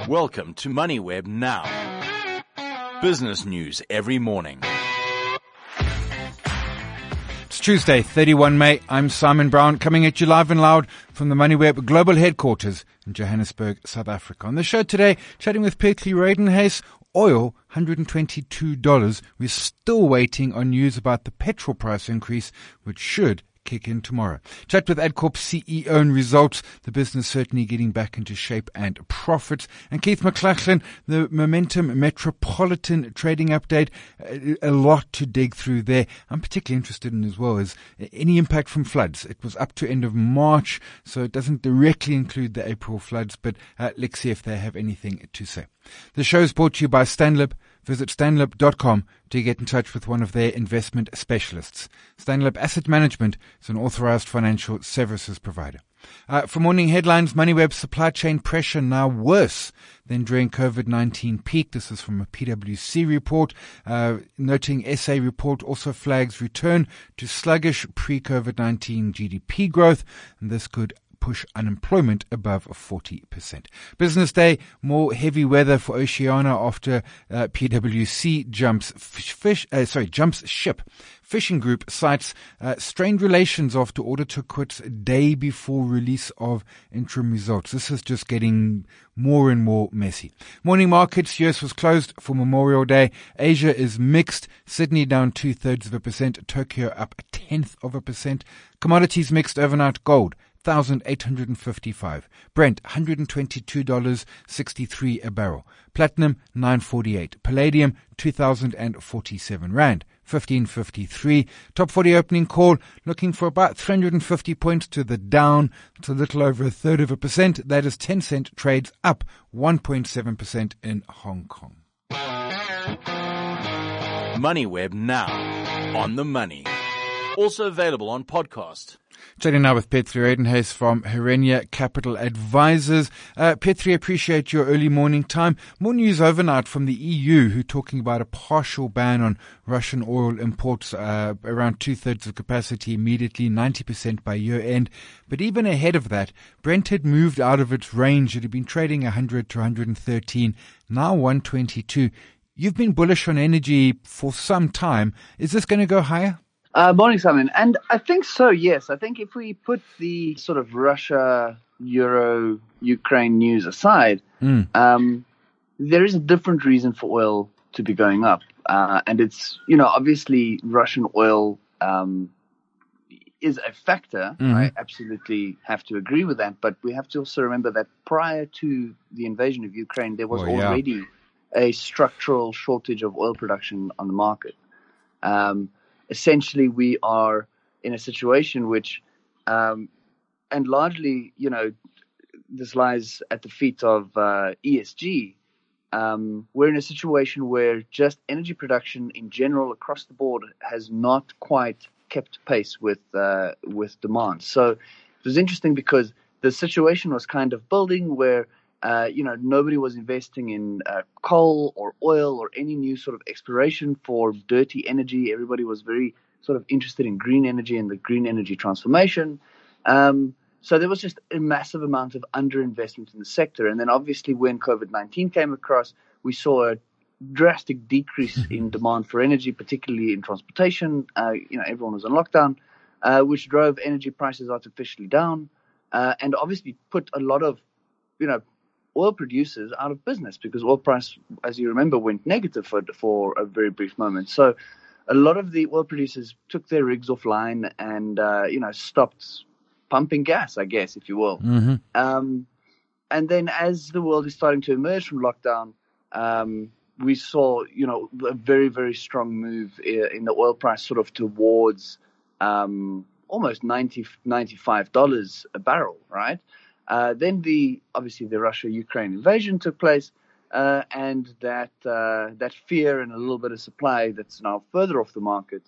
Welcome to MoneyWeb Now. Business news every morning. It's Tuesday, 31 May. I'm Simon Brown, coming at you live and loud from the MoneyWeb Global Headquarters in Johannesburg, South Africa. On the show today, chatting with Petri Redenhuis. Oil, $122. We're still waiting on news about the petrol price increase, which should kick in tomorrow. Chat with Adcorp CEO and results. The business certainly getting back into shape and profits. And Keith McLachlan, the Momentum Metropolitan trading update. A lot to dig through there. I'm particularly interested in as well is any impact from floods. It was up to end of March, so it doesn't directly include the April floods, but let's see if they have anything to say. The show is brought to you by Stanlib. Visit stanlib.com to get in touch with one of their investment specialists. Stanlib Asset Management is an authorized financial services provider. For morning headlines, MoneyWeb supply chain pressure now worse than during COVID-19 peak. This is from a PwC report, noting SA report also flags return to sluggish pre-COVID-19 GDP growth, and this could push unemployment above 40%. Business day, more heavy weather for Oceania after PwC jumps ship. Fishing Group cites strained relations after order to quit a day before release of interim results. This is just getting more and more messy. Morning markets, US was closed for Memorial Day. Asia is mixed. Sydney down 2/3%. Tokyo up 1/10%. Commodities mixed overnight. Gold, $1,855. Brent, $122.63 a barrel. Platinum, $948. Palladium, 2,047 Rand, 1553. Top 40 opening call, looking for about 350 points to the down. It's a little over 1/3%. That is 10-cent trades up 1.7% in Hong Kong. MoneyWeb Now. On the money. Also available on podcast. Chatting now with Petri Redenhuis from Herenia Capital Advisors. Petri, appreciate your early morning time. More news overnight from the EU, who are talking about a partial ban on Russian oil imports, around 2/3 of capacity immediately, 90% by year end. But even ahead of that, Brent had moved out of its range. It had been trading 100 to 113, now 122. You've been bullish on energy for some time. Is this going to go higher? Morning, Simon. And I think so, yes. I think if we put the sort of Russia, Euro, Ukraine news aside, there is a different reason for oil to be going up. And it's, obviously Russian oil is a factor. I absolutely have to agree with that. But we have to also remember that prior to the invasion of Ukraine, there was already a structural shortage of oil production on the market. Essentially, we are in a situation which, and largely, this lies at the feet of ESG. We're in a situation where just energy production in general across the board has not quite kept pace with demand. So it was interesting because the situation was kind of building where nobody was investing in coal or oil or any new sort of exploration for dirty energy. Everybody was very sort of interested in green energy and the green energy transformation. So there was just a massive amount of underinvestment in the sector. And then obviously when COVID-19 came across, we saw a drastic decrease in demand for energy, particularly in transportation. Everyone was on lockdown, which drove energy prices artificially down, and obviously put a lot of, oil producers out of business because oil price, as you remember, went negative for a very brief moment. So a lot of the oil producers took their rigs offline and, stopped pumping gas, I guess, if you will. And then as the world is starting to emerge from lockdown, we saw, a very, very strong move in the oil price sort of towards almost $95 a barrel, right? Then obviously the Russia-Ukraine invasion took place, and that fear and a little bit of supply that's now further off the market,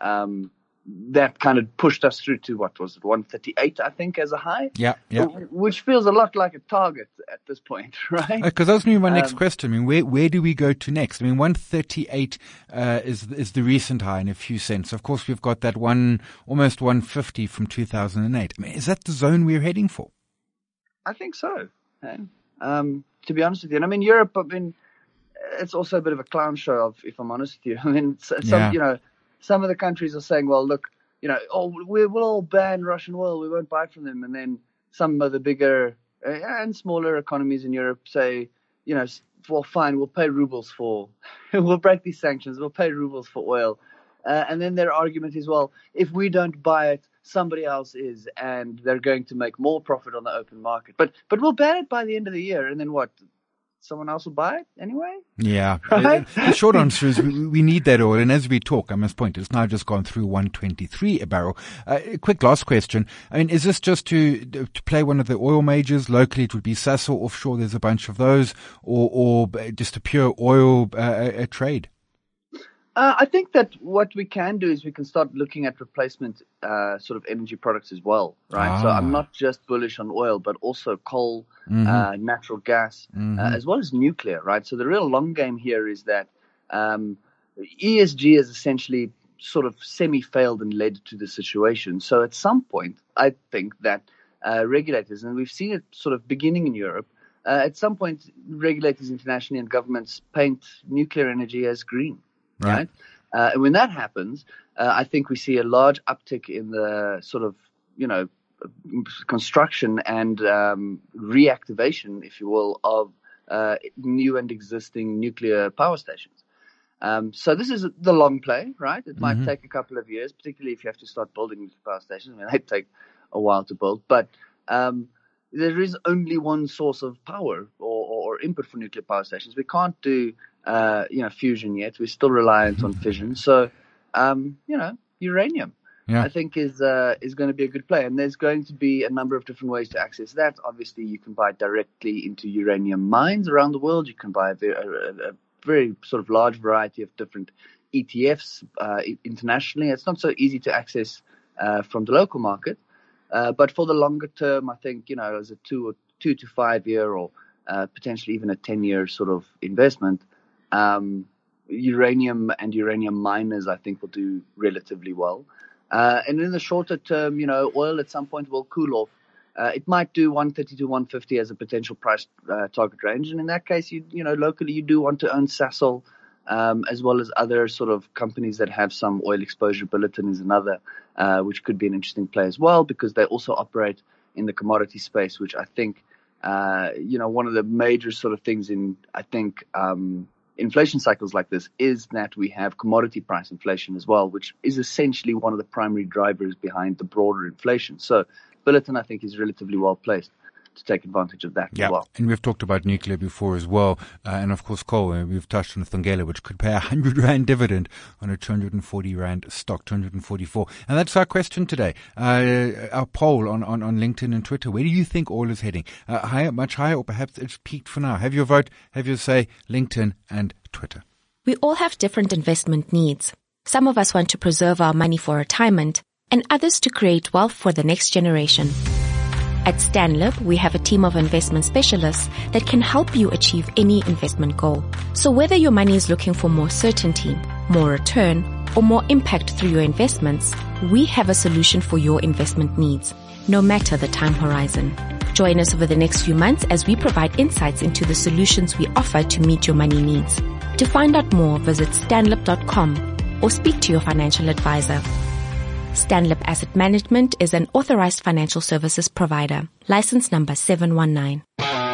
that kind of pushed us through to, what was it, 138, I think, as a high? Yeah. Which feels a lot like a target at this point, right? Because that was my next question. I mean, where do we go to next? I mean, 138 is the recent high in a few cents. Of course, we've got that almost 150 from 2008. I mean, is that the zone we're heading for? I think so. to be honest with you. And I mean, Europe, it's also a bit of a clown show, if I'm honest with you. I mean, some of the countries are saying, well, look, we'll all ban Russian oil. We won't buy from them. And then some of the bigger and smaller economies in Europe say, well, fine, we'll pay rubles we'll break these sanctions. We'll pay rubles for oil. And then their argument is, well, if we don't buy it, somebody else is, and they're going to make more profit on the open market. But we'll ban it by the end of the year, and then what? Someone else will buy it anyway? Yeah. Right? The short answer is we need that oil. And as we talk, I must point, it's now just gone through 123 a barrel. Quick last question. I mean, is this just to play one of the oil majors locally? It would be Sasol offshore. There's a bunch of those, or just a pure oil trade? I think that what we can do is we can start looking at replacement sort of energy products as well, right? So I'm not just bullish on oil, but also coal, natural gas, as well as nuclear, right? So the real long game here is that ESG has essentially sort of semi-failed and led to the situation. So at some point, I think that regulators, and we've seen it sort of beginning in Europe, at some point regulators internationally and governments paint nuclear energy as green. Right. And when that happens, I think we see a large uptick in the sort of, construction and reactivation, if you will, of new and existing nuclear power stations. So this is the long play, right? It might take a couple of years, particularly if you have to start building nuclear power stations. I mean, they take a while to build, but there is only one source of power or input for nuclear power stations. We can't do fusion yet. We're still reliant on fission. So, uranium, I think is going to be a good play. And there's going to be a number of different ways to access that. Obviously, you can buy directly into uranium mines around the world. You can buy a very sort of large variety of different ETFs internationally. It's not so easy to access from the local market. But for the longer term, I think, as a 2 to 5 year or potentially even a 10-year sort of investment, uranium and uranium miners, I think, will do relatively well. And in the shorter term, oil at some point will cool off. It might do 130 to 150 as a potential price target range. And in that case, locally you do want to own Sasol, as well as other sort of companies that have some oil exposure. Billiton is another, which could be an interesting play as well, because they also operate in the commodity space, which I think, one of the major sort of things in, I think, inflation cycles like this is that we have commodity price inflation as well, which is essentially one of the primary drivers behind the broader inflation. So Billiton, I think, is relatively well placed to take advantage of that as well. And we've talked about nuclear before as well. And of course, coal, we've touched on Thungela, which could pay 100 Rand dividend on a 240 Rand stock, 244. And that's our question today. Our poll on LinkedIn and Twitter. Where do you think oil is heading? Higher, much higher, or perhaps it's peaked for now? Have your vote, have your say, LinkedIn and Twitter. We all have different investment needs. Some of us want to preserve our money for retirement, and others to create wealth for the next generation. At Stanlib, we have a team of investment specialists that can help you achieve any investment goal. So whether your money is looking for more certainty, more return, or more impact through your investments, we have a solution for your investment needs, no matter the time horizon. Join us over the next few months as we provide insights into the solutions we offer to meet your money needs. To find out more, visit stanlib.com or speak to your financial advisor. Stanlib Asset Management is an authorized financial services provider. License number 719.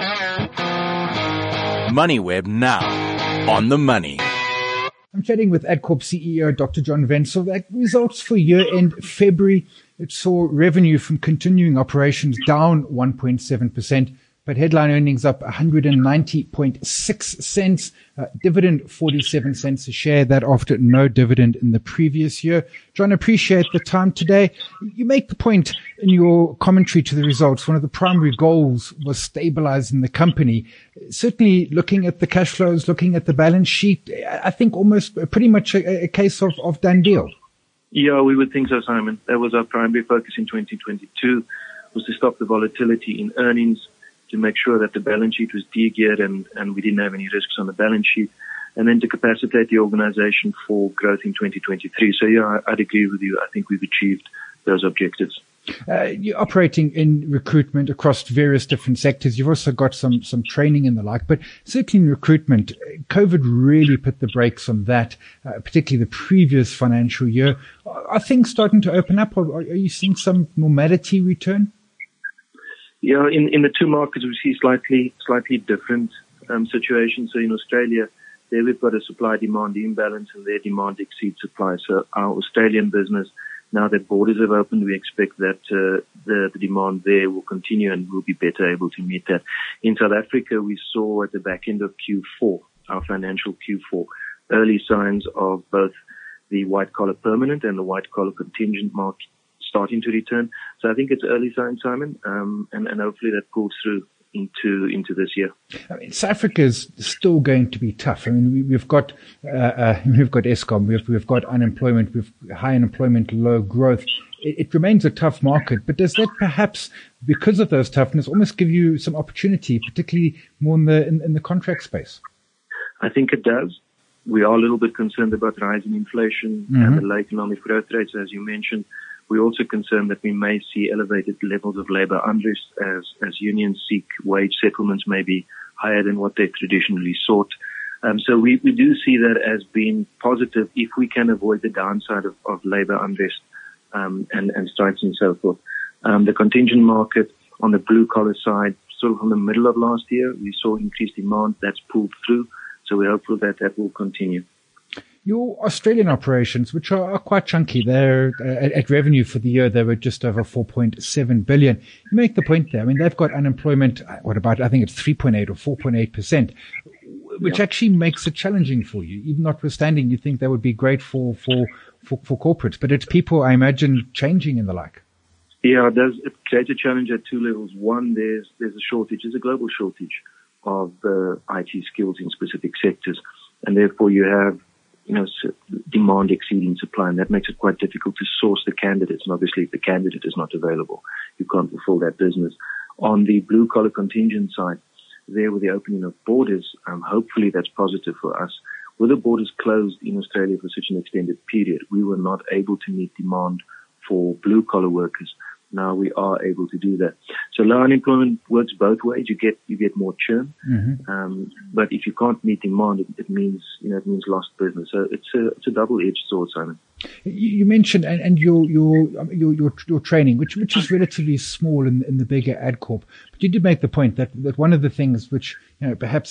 MoneyWeb now. On the money. I'm chatting with Adcorp CEO Dr. John Wenzel. The results for year-end February, it saw revenue from continuing operations down 1.7%, but headline earnings up 190.6 cents, dividend 47 cents a share, that after no dividend in the previous year. John, appreciate the time today. You make the point in your commentary to the results, one of the primary goals was stabilizing the company. Certainly looking at the cash flows, looking at the balance sheet, I think almost pretty much a case of done deal. Yeah, we would think so, Simon. That was our primary focus in 2022, was to stop the volatility in earnings, to make sure that the balance sheet was de-geared and we didn't have any risks on the balance sheet, and then to capacitate the organization for growth in 2023. So yeah, I'd agree with you. I think we've achieved those objectives. You're operating in recruitment across various different sectors. You've also got some training and the like, but certainly in recruitment, COVID really put the brakes on that, particularly the previous financial year. Are things starting to open up, or are you seeing some normality return? Yeah, in the two markets, we see slightly different situations. So in Australia, there we've got a supply-demand imbalance, and their demand exceeds supply. So our Australian business, now that borders have opened, we expect that the demand there will continue and we'll be better able to meet that. In South Africa, we saw at the back end of Q4, our financial Q4, early signs of both the white-collar permanent and the white-collar contingent market starting to return. So I think it's early signs, Simon, and hopefully that pulls through into this year. I mean, South Africa is still going to be tough. I mean, we've got Eskom, we've got unemployment, we've high unemployment, low growth. It remains a tough market, but does that perhaps, because of those toughness, almost give you some opportunity, particularly more in the contract space? I think it does. We are a little bit concerned about rising inflation and the low economic growth rates, as you mentioned. We're also concerned that we may see elevated levels of labor unrest as unions seek wage settlements maybe higher than what they traditionally sought. So we do see that as being positive if we can avoid the downside of labor unrest and strikes and so forth. The contingent market on the blue collar side, sort of from the middle of last year, we saw increased demand that's pulled through. So we're hopeful that will continue. Your Australian operations, which are quite chunky, they're at revenue for the year, they were just over 4.7 billion. You make the point there. I mean, they've got unemployment, I think it's 3.8 or 4.8%, which actually makes it challenging for you. Even notwithstanding, you think that would be great for corporates, but it's people, I imagine, changing and the like. Yeah, it creates a challenge at two levels. One, there's a shortage, there's a global shortage of IT skills in specific sectors, and therefore you have demand exceeding supply, and that makes it quite difficult to source the candidates. And obviously, if the candidate is not available, you can't fulfill that business. On the blue-collar contingent side, there with the opening of borders, hopefully that's positive for us. With the borders closed in Australia for such an extended period, we were not able to meet demand for blue-collar workers. Now we are able to do that. So low unemployment works both ways. You get more churn, but if you can't meet demand, it means lost business. So it's a double-edged sword, Simon. You mentioned and your training, which is relatively small in the bigger AdCorp, but you did make the point that one of the things which perhaps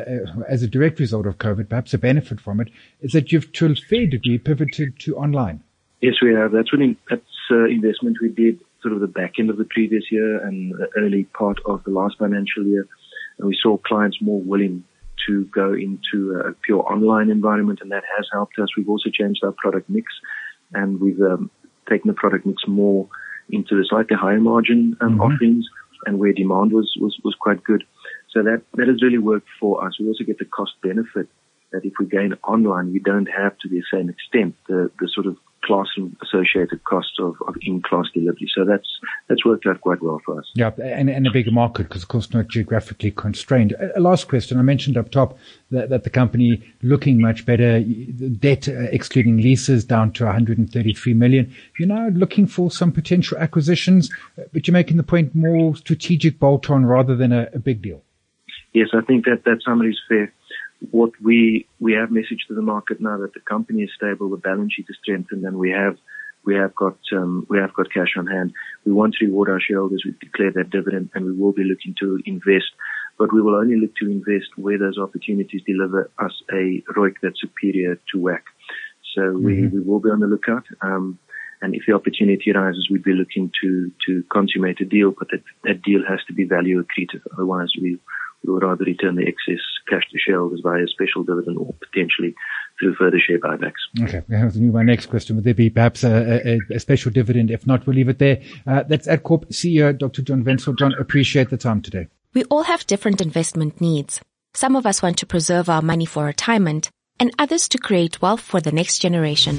as a direct result of COVID, perhaps a benefit from it, is that you've to a fair degree pivoted to online. Yes, we have. That's investment we did sort of the back end of the previous year and the early part of the last financial year. And we saw clients more willing to go into a pure online environment, and that has helped us. We've also changed our product mix, and we've taken the product mix more into the slightly higher margin offerings, and where demand was quite good. So that has really worked for us. We also get the cost benefit that if we gain online, we don't have to the same extent the sort of classroom associated costs of in-class delivery. So that's worked out quite well for us. Yeah, and a bigger market because, of course, not geographically constrained. A last question. I mentioned up top that the company looking much better, debt excluding leases down to 133 million. You're now looking for some potential acquisitions, but you're making the point more strategic bolt-on rather than a big deal. Yes, I think that summary is fair. What we have messaged to the market now that the company is stable, the balance sheet is strengthened, and we have got cash on hand. We want to reward our shareholders. We've declared that dividend, and we will be looking to invest, but we will only look to invest where those opportunities deliver us a ROIC that's superior to WACC. So we will be on the lookout. And if the opportunity arises, we'd be looking to consummate a deal, but that deal has to be value accretive. Otherwise, we would rather return the excess cash to shareholders via a special dividend or potentially through further share buybacks. Okay, that was my next question. Would there be perhaps a special dividend? If not, we'll leave it there. That's AdCorp CEO, Dr. John Wenzel. John, appreciate the time today. We all have different investment needs. Some of us want to preserve our money for retirement, and others to create wealth for the next generation.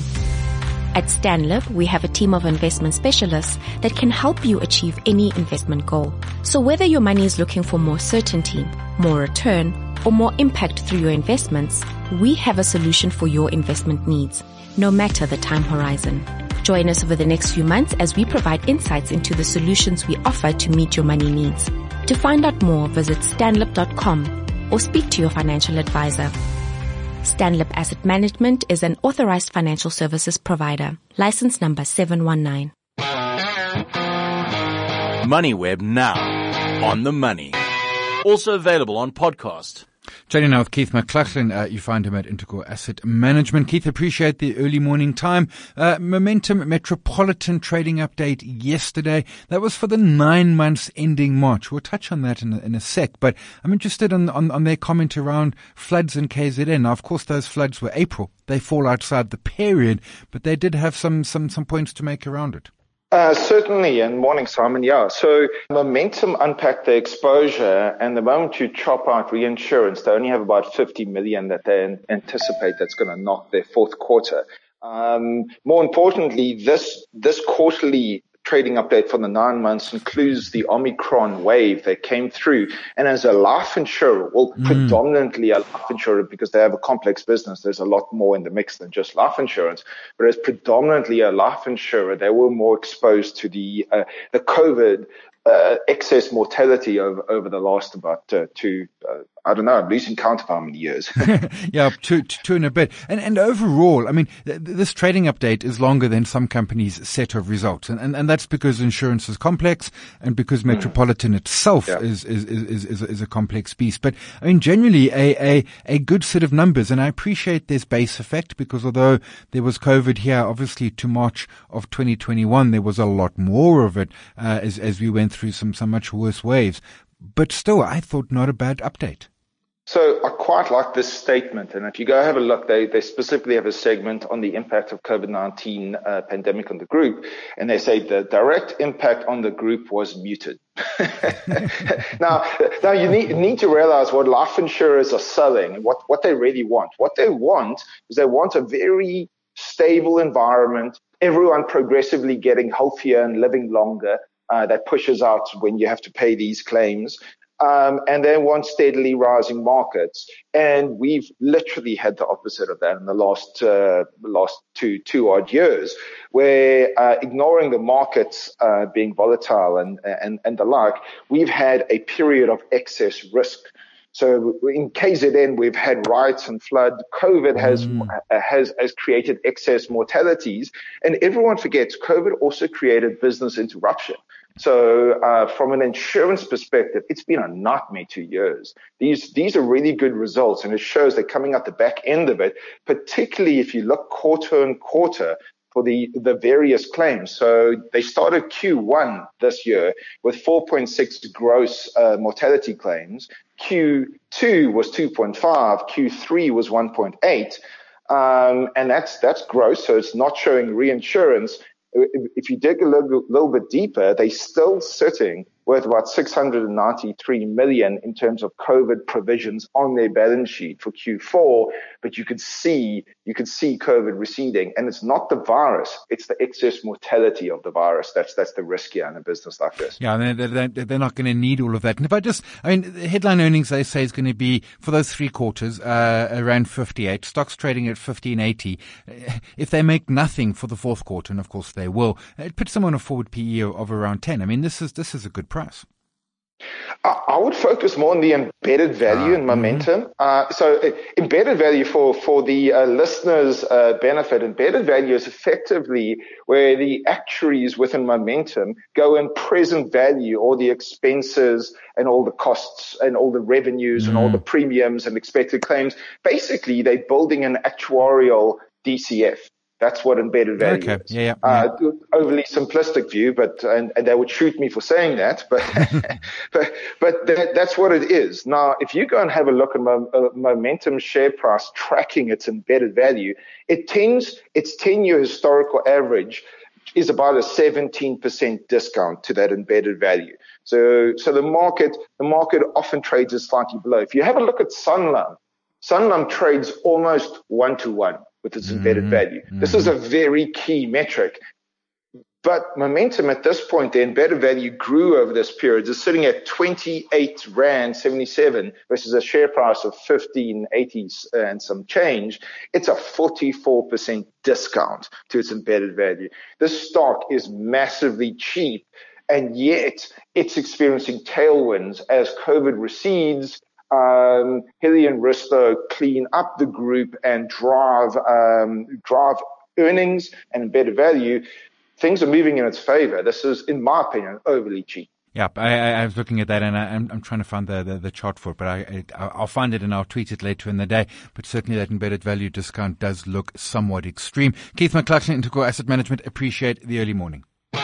At Stanlib, we have a team of investment specialists that can help you achieve any investment goal. So whether your money is looking for more certainty, more return, or more impact through your investments, we have a solution for your investment needs, no matter the time horizon. Join us over the next few months as we provide insights into the solutions we offer to meet your money needs. To find out more, visit stanlib.com or speak to your financial advisor. Stanlib Asset Management is an authorized financial services provider. License number 719. MoneyWeb now on the money. Also available on podcast. Chatting now with Keith McLachlan. You find him at Integral Asset Management. Keith, appreciate the early morning time. Momentum Metropolitan trading update yesterday. That was for the 9 months ending March. We'll touch on that in a sec, but I'm interested on their comment around floods in KZN. Now, of course, those floods were April. They fall outside the period, but they did have some points to make around it. Certainly, and morning, Simon. Yeah, so Momentum unpacked the exposure, and the moment you chop out reinsurance, they only have about 50 million that they anticipate that's going to knock their fourth quarter. More importantly, this quarterly trading update for the 9 months includes the Omicron wave that came through. And as a life insurer, predominantly a life insurer because they have a complex business, there's a lot more in the mix than just life insurance. But as predominantly a life insurer, they were more exposed to the COVID excess mortality over the last about I'm losing count of how many years. Yeah, two and a bit. And overall, I mean, this trading update is longer than some companies' set of results. And that's because insurance is complex and because Metropolitan itself is a complex beast. But I mean, generally a good set of numbers. And I appreciate there's base effect because although there was COVID here, obviously to March of 2021, there was a lot more of it, as we went through some much worse waves. But still, I thought not a bad update. So I quite like this statement. And if you go have a look, they specifically have a segment on the impact of COVID-19 pandemic on the group. And they say the direct impact on the group was muted. Now you need to realize what life insurers are selling and what they really want. What they want is they want a very stable environment, everyone progressively getting healthier and living longer. That pushes out when you have to pay these claims. And they want steadily rising markets. And we've literally had the opposite of that in the last two odd years, where, ignoring the markets, being volatile and the like, we've had a period of excess risk. So in KZN, we've had riots and flood. COVID has created excess mortalities, and everyone forgets COVID also created business interruption. So from an insurance perspective, it's been a nightmare 2 years. These are really good results, and it shows they're coming out the back end of it, particularly if you look quarter on quarter for the various claims. So they started Q1 this year with 4.6 gross mortality claims. Q2 was 2.5. Q3 was 1.8. And that's gross, so it's not showing reinsurance. If you dig a little bit deeper, they're still sitting with about 693 million in terms of COVID provisions on their balance sheet for Q4. But you could see COVID receding, and it's not the virus; it's the excess mortality of the virus. That's the risk here in a business like this. Yeah, they're not going to need all of that. And the headline earnings they say is going to be for those 3 quarters around 58. Stocks trading at 15.80. If they make nothing for the fourth quarter, and of course they will, it puts them on a forward PE of around 10. I mean, this is a good price. I would focus more on the embedded value in Momentum. So embedded value for the listeners' benefit, embedded value is effectively where the actuaries within Momentum go and present value all the expenses and all the costs and all the revenues and all the premiums and expected claims. Basically, they're building an actuarial DCF. That's what embedded value is. Yeah. Overly simplistic view, but they would shoot me for saying that, but that's what it is. Now, if you go and have a look at Momentum share price tracking its embedded value, its 10-year historical average is about a 17% discount to that embedded value. So the market often trades it slightly below. If you have a look at Sanlam trades almost 1-to-1 with its embedded value. This is a very key metric. But momentum at this point, the embedded value grew over this period. It's sitting at 28 Rand 77 versus a share price of 15.80 and some change. It's a 44% discount to its embedded value. This stock is massively cheap, and yet it's experiencing tailwinds as COVID recedes. Hilly and Risto clean up the group and drive earnings and embedded value. Things are moving in its favor. This is, in my opinion, overly cheap. Yeah, I was looking at that, and I'm trying to find the chart for it, but I'll find it and I'll tweet it later in the day. But certainly that embedded value discount does look somewhat extreme. Keith McLaughlin, Integral Asset Management. Appreciate the early morning.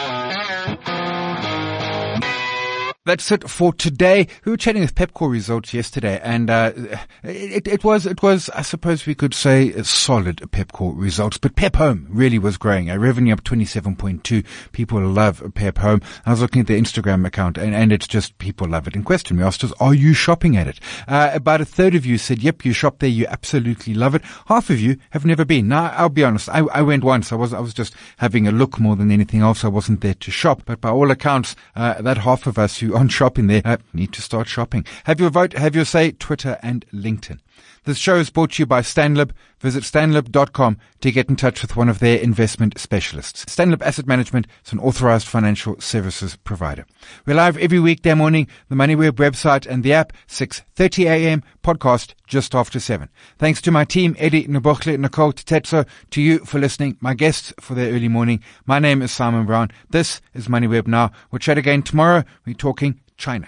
That's it for today. We were chatting with Pepkor results yesterday, and it was, I suppose we could say, solid Pepkor results. But Pep Home really was growing. Our revenue up 27.2. People love Pep Home. I was looking at the Instagram account, and it's just people love it. In question, we asked us, are you shopping at it? About a third of you said, yep, you shop there, you absolutely love it. Half of you have never been. Now, I'll be honest, I went once. I was just having a look more than anything else. I wasn't there to shop. But by all accounts, that half of us who aren't shopping there need to start shopping. Have your vote, have your say, Twitter and LinkedIn. This show is brought to you by Stanlib. Visit stanlib.com to get in touch with one of their investment specialists. Stanlib Asset Management is an authorized financial services provider. We're live every weekday morning, the MoneyWeb website and the app, 6:30 a.m., podcast just after 7. Thanks to my team, Eddie, Nobokle, Nicole, Tetetso, to you for listening, my guests for their early morning. My name is Simon Brown. This is MoneyWeb Now. We'll chat again tomorrow. We're talking China.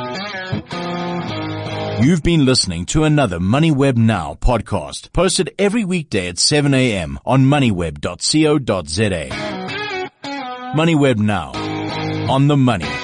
You've been listening to another MoneyWeb Now podcast, posted every weekday at 7 a.m. on moneyweb.co.za. MoneyWeb Now, on the money.